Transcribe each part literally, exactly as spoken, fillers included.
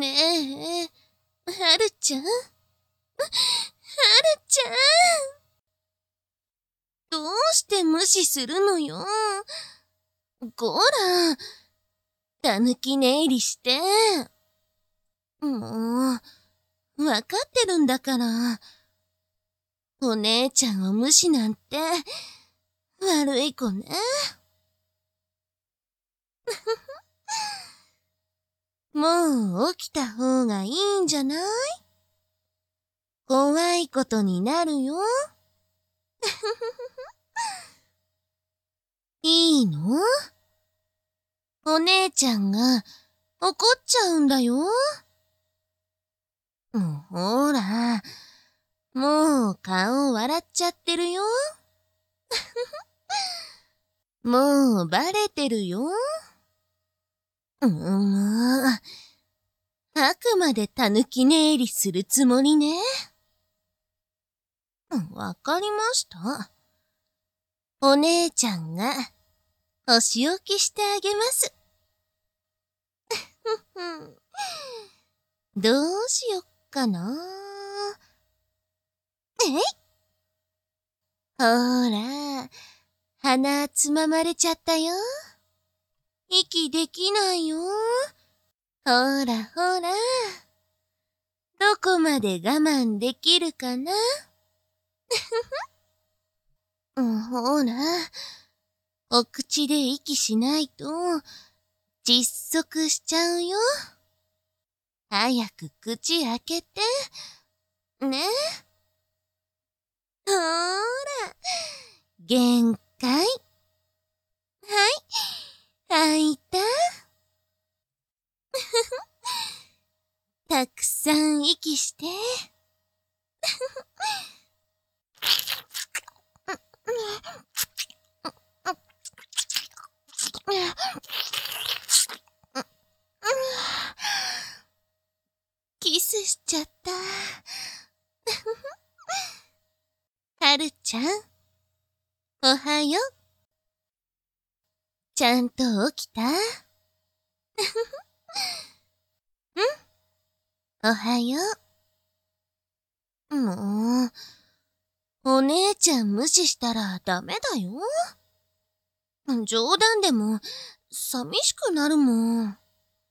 ねえ、はるちゃんはるちゃんどうして無視するのよ。こら、たぬき寝入りして。もう、わかってるんだから。お姉ちゃんを無視なんて、悪い子ね。もう起きた方がいいんじゃない？怖いことになるよ。いいの？お姉ちゃんが怒っちゃうんだよ。もうほら、もう顔笑っちゃってるよ。もうバレてるよ。うーん、あくまでたぬき寝入りするつもりね。わかりました。お姉ちゃんがお仕置きしてあげます。どうしよっかな。えい！ほら、鼻つままれちゃったよ。息できないよ。ほらほら。どこまで我慢できるかな？ほら、お口で息しないと窒息しちゃうよ。早く口開けて。ね。ほーら、限界。はい、開いた。たくさん息して。キスしちゃった。はるちゃん、おはよう。ちゃんと起きた？ん？おはよう。もう、お姉ちゃん無視したらダメだよ。冗談でも寂しくなるもん。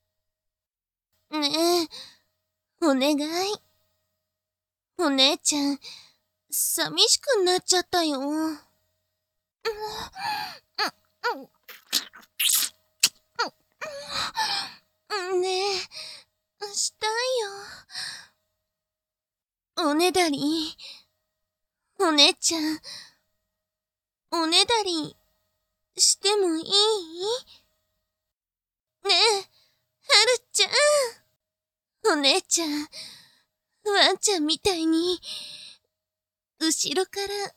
ねえ、お願い。お姉ちゃん、寂しくなっちゃったよ。ねえ、したいよ。おねだり、お姉ちゃん、おねだりしてもいい？ねえ、はるちゃん。お姉ちゃん、ワンちゃんみたいに、後ろから、ね。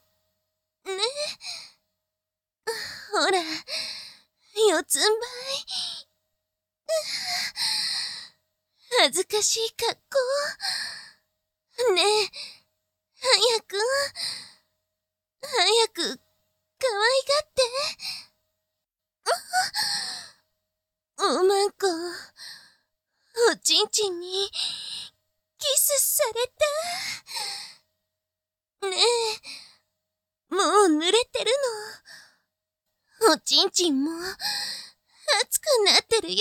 ほら、四つん這い。恥ずかしい格好。ねえ、早く、早く、可愛がって。おまんこ、おちんちんに、キスされた。ねえ、もう濡れてるの。おちんちんも、熱くなってるよ。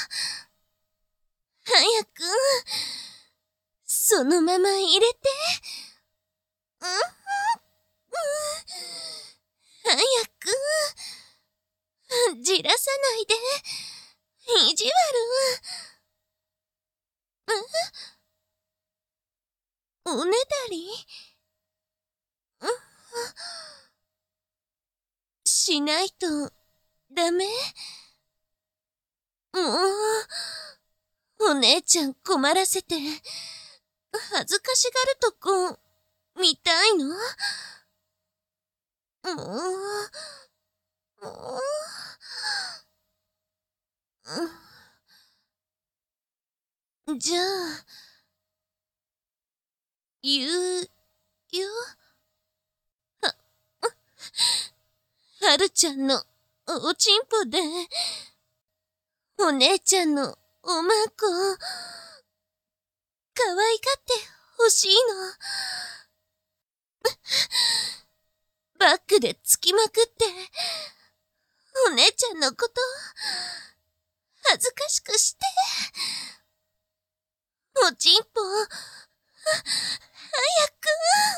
早く、そのまま入れて。うん、うん、早く、じらさないで、意地悪。おねだり？しないと、ダメ？もう、お姉ちゃん困らせて、恥ずかしがるとこ、見たいの？もう、もう、じゃあ、言うよ。は、はるちゃんのおちんぽで、お姉ちゃんのおまんこ、 可愛がってほしいの。バックでつきまくって、お姉ちゃんのこと、恥ずかしくして。おちんぽ、早く。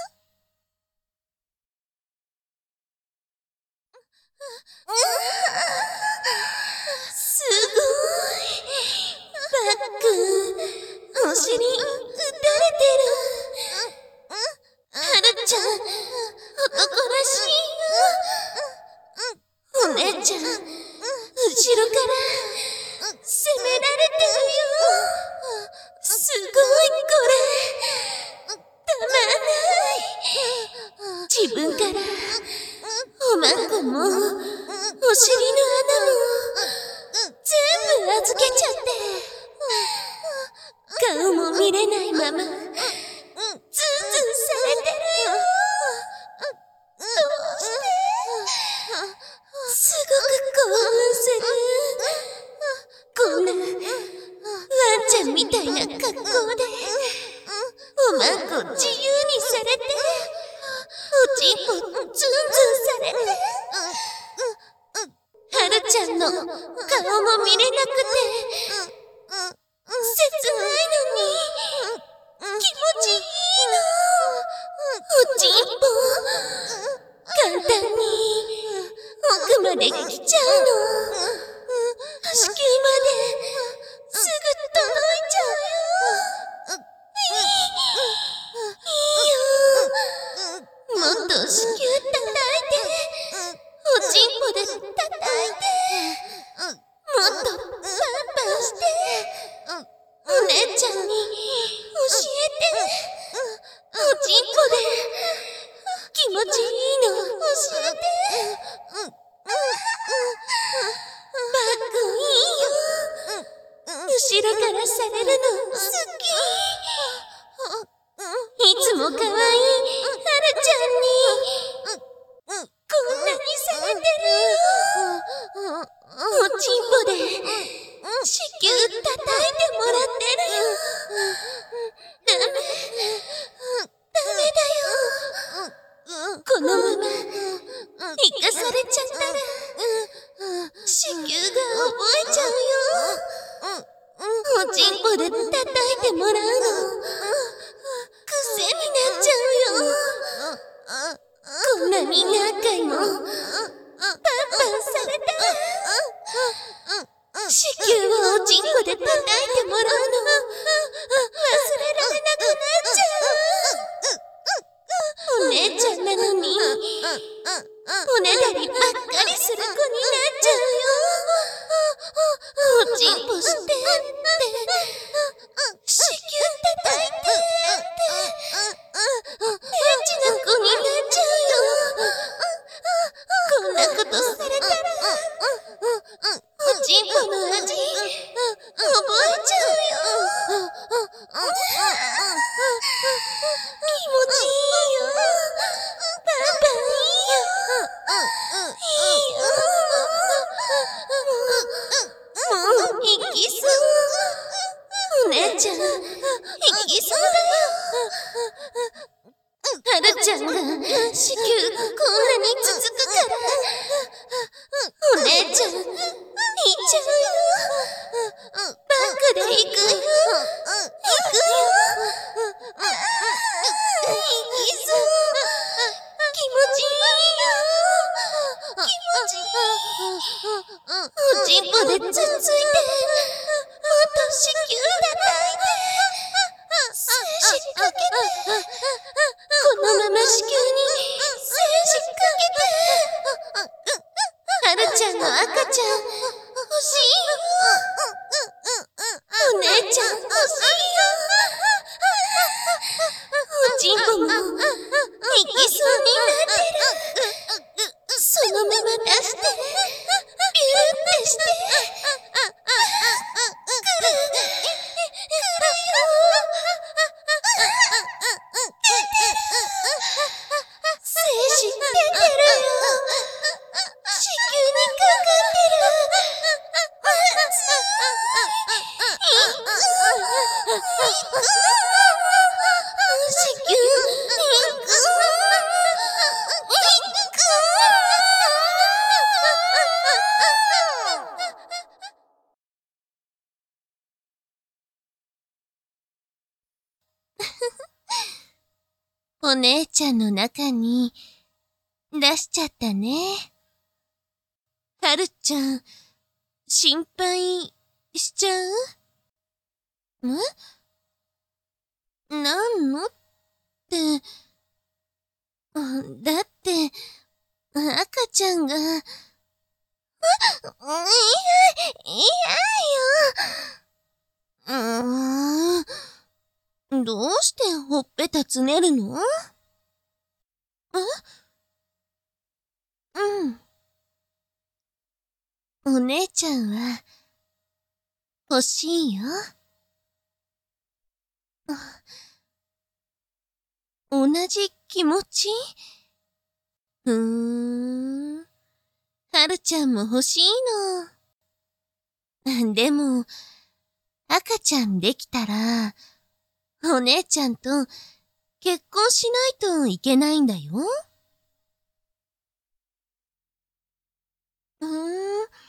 すごい。バック、お尻、打たれてる。はるちゃん、男らしいよ。お姉ちゃん、後ろから責められてるよ。すごいこれ。たまんない。自分からおまんこもお尻の穴も全部預けちゃって、顔も見れないままズンズンされてるよ。どうしてすごく興奮する。こんなワンちゃんみたいな格好でおまんこ自由にされて、おちんぽズンズンされて、はるちゃんの顔も見れなくて切ないのに気持ちいいの。おちんぽ簡単に奥まで来ちゃうの。子宮まですぐ届いちゃうよ。いいよ。もっと子宮叩いて、おちんぽで叩いて、もっとパンパンして、お姉ちゃんに教えて。おちんぽで気持ちいいの教えて。バッグいいよ。後ろからされるの好き。いつも可愛いはるちゃんにこんなにされてるよ。おちんぽで子宮叩いてもらってるよ。ダメ、ダメだよ。このまま生かされちゃったら子宮が覚えちゃうよ。おちんぽで叩いてもらうの癖になっちゃうよ。こんなに何回もパンパンされたら子宮をおちんこで叩いてもらうの忘れられなくなっちゃう。お姉ちゃんなのにおねだりばっかりする子になっちゃうよ。おちんぽしてって子宮叩いてってエッチな子になっちゃうよ。こんなことされたらおちんぽの味覚えちゃうよ。気持ちいいよ。パンパンいいよ。いいよ。もう、もう、行きそう。お姉ちゃん、行きそうだよ。はるちゃんが子宮こんなに続くから、お姉ちゃん、行っちゃうよ。バックで行くよ。行くよ。行きそう。気持ちいいよ。気持ちいい。おちんぽでつっついて、もっと子宮叩いて、精子かけて、このまま子宮に精子かけて、はるちゃんの赤ちゃん欲しいよ。お姉ちゃん欲しいよ。おちんぽも行きそうになってる。そのまま出して、ビューってして、くる、くるよ。精子出てるよ。子宮にかかってる。熱い。いく。いく。 お姉ちゃんの中に出しちゃったね。はるちゃん、心配しちゃう？ん？なんのって、だって、赤ちゃんが、いや、いやよ。うーん、どうしてほっぺたつねるの？え？うん。お姉ちゃんは、欲しいよ。同じ気持ち？ふーん。はるちゃんも欲しいの。でも、赤ちゃんできたら、お姉ちゃんと結婚しないといけないんだよ。うーん。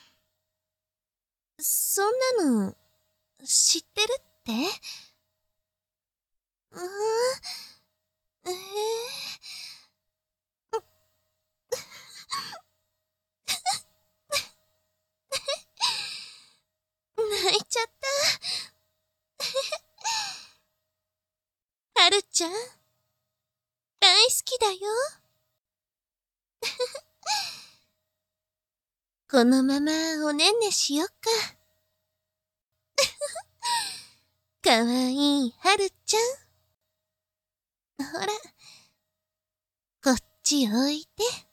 そんなの、知ってるって？うーん。えー、泣いちゃった。はるちゃん、大好きだよ。このままおねんねしよっか。かわいいはるちゃん。ほら、こっちおいで。